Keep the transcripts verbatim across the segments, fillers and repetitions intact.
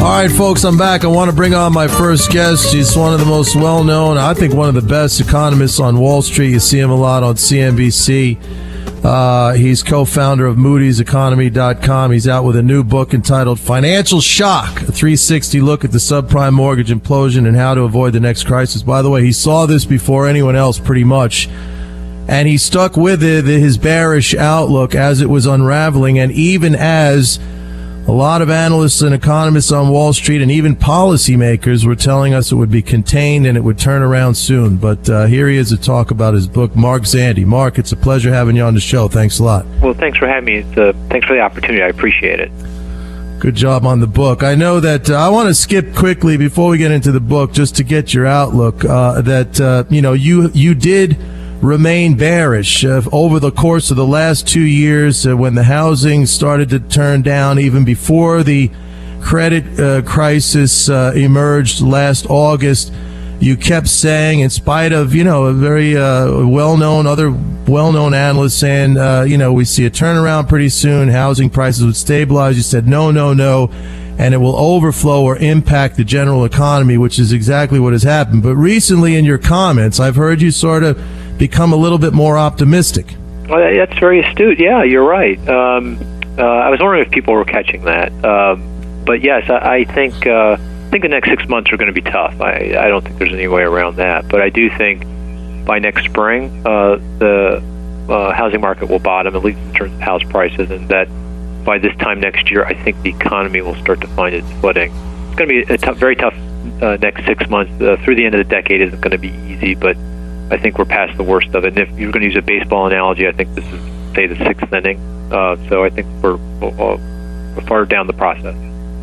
All right, folks, I'm back. I want to bring on my first guest. He's one of the most well-known, I think one of the best economists on Wall Street. You see him a lot on C N B C. Uh, he's co-founder of Moody's Economy dot com. He's out with a new book entitled Financial Shock, a three sixty look at the subprime mortgage implosion and how to avoid the next crisis. By the way, he saw this before anyone else pretty much, and he stuck with it, his bearish outlook as it was unraveling, and even as a lot of analysts and economists on Wall Street and even policymakers were telling us it would be contained and it would turn around soon. But uh, here he is to talk about his book, Mark Zandi. Mark, it's a pleasure having you on the show. Thanks a lot. Well, thanks for having me. It's, uh, thanks for the opportunity. I appreciate it. Good job on the book. I know that uh, I want to skip quickly before we get into the book just to get your outlook uh, that, uh, you know, you you did remain bearish uh, over the course of the last two years uh, when the housing started to turn down, even before the credit uh, crisis uh, emerged last August. You kept saying, in spite of, you know, a very uh, well-known, other well-known analysts saying, uh, you know, we see a turnaround pretty soon, housing prices would stabilize. You said, no, no, no, and it will overflow or impact the general economy, which is exactly what has happened. But recently in your comments, I've heard you sort of become a little bit more optimistic. Well, that's very astute. Yeah, you're right. Um, uh, I was wondering if people were catching that. Um, but yes, I, I think uh, I think the next six months are going to be tough. I, I don't think there's any way around that. But I do think by next spring, uh, the uh, housing market will bottom, at least in terms of house prices, and that by this time next year, I think the economy will start to find its footing. It's going to be a tough, very tough uh, next six months. Uh, through the end of the decade isn't going to be easy, but I think we're past the worst of it. And if you're going to use a baseball analogy, I think this is, say, the sixth inning. Uh, so I think we're, uh, we're far down the process.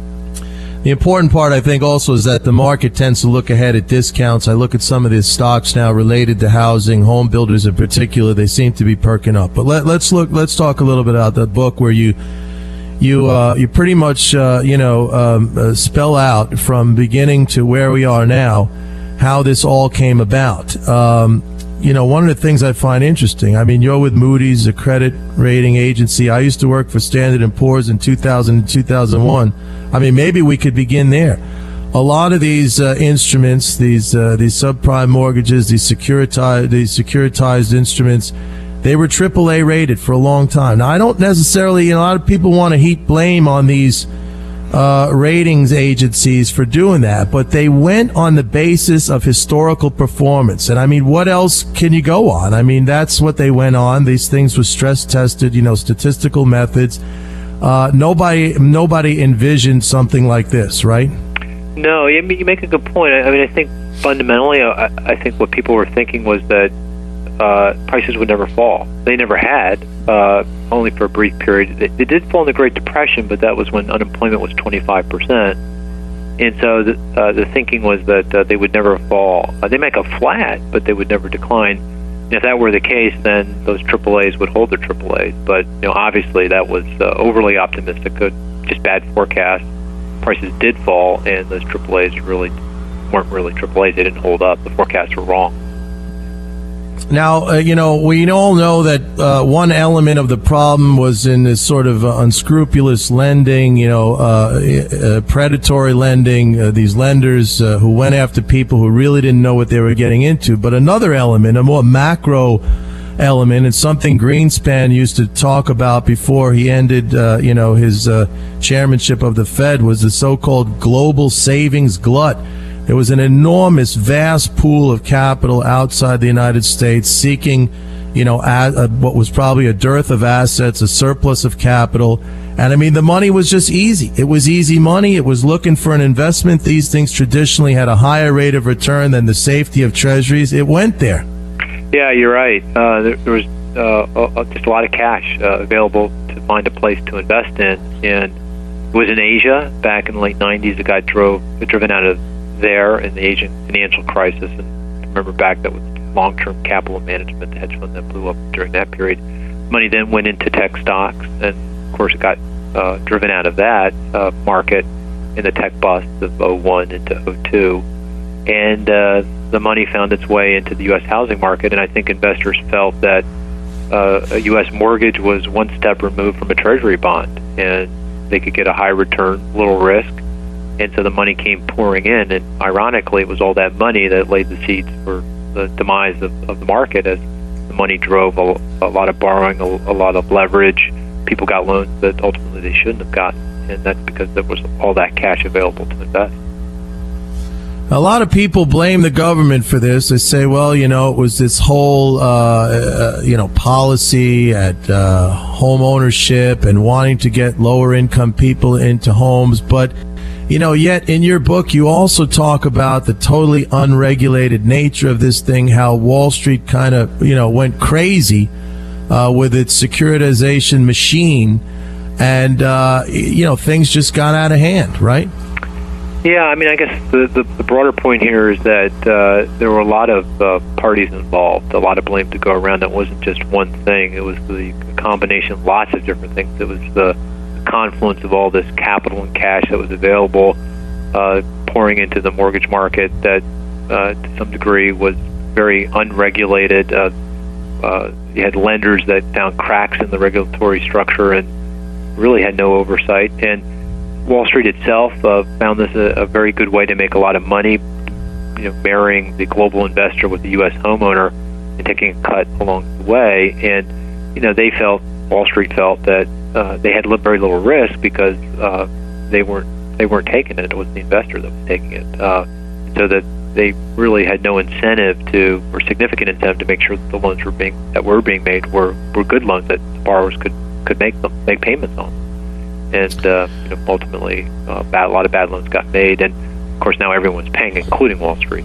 The important part, I think, also is that the market tends to look ahead at discounts. I look at some of these stocks now related to housing, home builders in particular. They seem to be perking up. But let, let's look. Let's talk a little bit about that book where you you uh, you pretty much uh, you know um, uh, spell out from beginning to where we are now how this all came about. Um, you know, one of the things I find interesting, I mean, you're with Moody's, a credit rating agency. I used to work for Standard and Poor's in two thousand and two thousand one. I mean, maybe we could begin there. A lot of these uh, instruments, these uh, these subprime mortgages, these securitized, these securitized instruments, they were triple A rated for a long time. Now, I don't necessarily, you know, a lot of people want to heap blame on these Uh, ratings agencies for doing that, but they went on the basis of historical performance. And I mean, what else can you go on? I mean, that's what they went on. These things were stress tested, you know, statistical methods. Uh, nobody, nobody envisioned something like this, right? No, you make a good point. I mean, I think fundamentally, I, I think what people were thinking was that uh, prices would never fall. They never had. Uh, only for a brief period. It, it did fall in the Great Depression, but that was when unemployment was twenty-five percent. And so the, uh, the thinking was that uh, they would never fall. Uh, they make a flat, but they would never decline. And if that were the case, then those triple A's would hold their triple A's. But you know, obviously that was uh, overly optimistic, good, just bad forecast. Prices did fall, and those triple A's really weren't really triple A's. They didn't hold up. The forecasts were wrong. Now, uh, you know, we all know that uh, one element of the problem was in this sort of uh, unscrupulous lending, you know, uh, uh, predatory lending, uh, these lenders uh, who went after people who really didn't know what they were getting into. But another element, a more macro element, and something Greenspan used to talk about before he ended, uh, you know, his uh, chairmanship of the Fed, was the so-called global savings glut. There was an enormous, vast pool of capital outside the United States seeking, you know, a, a, what was probably a dearth of assets, a surplus of capital. And I mean, the money was just easy. It was easy money. It was looking for an investment. These things traditionally had a higher rate of return than the safety of treasuries. It went there. Yeah, you're right. Uh, there, there was uh, just a lot of cash uh, available to find a place to invest in. And it was in Asia back in the late nineties. It got drove, driven out of there in the Asian financial crisis, and remember back that was long-term capital management, the hedge fund that blew up during that period. Money then went into tech stocks, and of course it got uh, driven out of that uh, market in the tech bust of oh one into oh two, and uh, the money found its way into the U S housing market, and I think investors felt that uh, a U S mortgage was one step removed from a treasury bond, and they could get a high return, little risk, and so the money came pouring in. And ironically, it was all that money that laid the seeds for the demise of, of the market, as the money drove a, a lot of borrowing, a, a lot of leverage. People got loans that ultimately they shouldn't have gotten, and that's because there was all that cash available to invest. A lot of people blame the government for this. They say, well, you know, it was this whole, uh, uh, you know, policy at uh, home ownership and wanting to get lower income people into homes. But, you know, yet in your book, you also talk about the totally unregulated nature of this thing, how Wall Street kind of, you know, went crazy uh, with its securitization machine. And, uh, you know, things just got out of hand, right? Yeah, I mean, I guess the, the, the broader point here is that uh, there were a lot of uh, parties involved, a lot of blame to go around. That wasn't just one thing. It was the combination of lots of different things. It was the confluence of all this capital and cash that was available, uh, pouring into the mortgage market that, uh, to some degree, was very unregulated. Uh, uh, you had lenders that found cracks in the regulatory structure and really had no oversight. And Wall Street itself uh, found this a, a very good way to make a lot of money, you know, marrying the global investor with the U S homeowner and taking a cut along the way. And, you know, they felt, Wall Street felt that uh, they had very little risk because uh, they weren't they weren't taking it. It was the investor that was taking it. Uh, so that they really had no incentive to, or significant incentive to make sure that the loans were being that were being made were, were good loans that borrowers could, could make them make payments on. And uh, you know, ultimately, uh, bad, a lot of bad loans got made, and of course now everyone's paying, including Wall Street.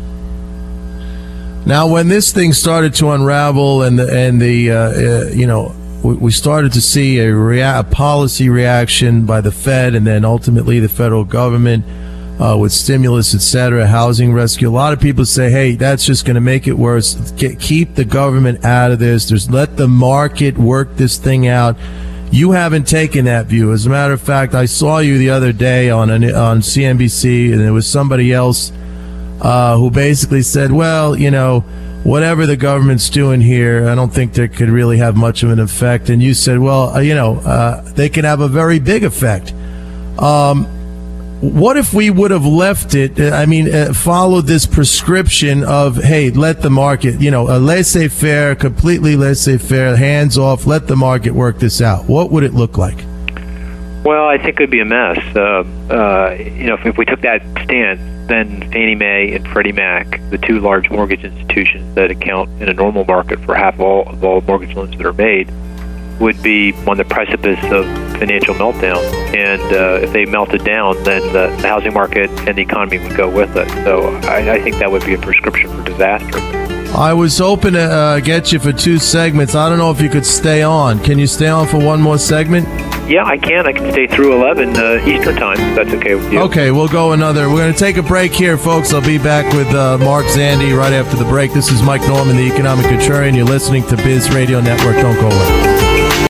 Now, when this thing started to unravel, and the and the uh, uh, you know, we, we started to see a, rea- a policy reaction by the Fed, and then ultimately the federal government uh, with stimulus, et cetera, housing rescue. A lot of people say, "Hey, that's just going to make it worse. Get, keep the government out of this. There's let the market work this thing out." You haven't taken that view. As a matter of fact, I saw you the other day on an, on C N B C, and there was somebody else uh, who basically said, well, you know, whatever the government's doing here, I don't think they could really have much of an effect. And you said, well, uh, you know, uh, they can have a very big effect. Um, what if we would have left it, I mean, uh, followed this prescription of, hey, let the market, you know, a laissez-faire, completely laissez-faire, hands off, let the market work this out? What would it look like? Well, I think it would be a mess. Uh, uh, you know, if, if we took that stance, then Fannie Mae and Freddie Mac, the two large mortgage institutions that account in a normal market for half of all, of all mortgage loans that are made, would be on the precipice of financial meltdown. And uh, if they melted down, then the, the housing market and the economy would go with it. So I, I think that would be a prescription for disaster. I was hoping to uh, get you for two segments. I don't know if you could stay on. Can you stay on for one more segment? Yeah, I can. I can stay through eleven uh, Eastern time, if that's okay with you. Okay, we'll go another. We're going to take a break here, folks. I'll be back with uh, Mark Zandi right after the break. This is Mike Norman, the Economic Contrarian. You're listening to Biz Radio Network. Don't go away.